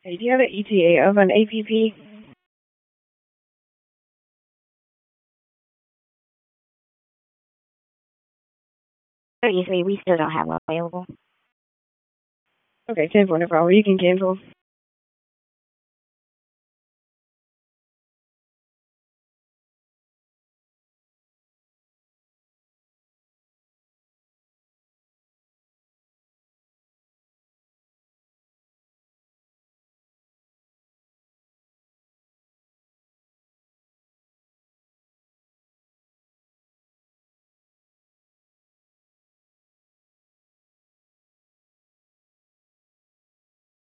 Hey, do you have an ETA of an APP? We still don't have one available. Okay, 10 no problem. You can cancel.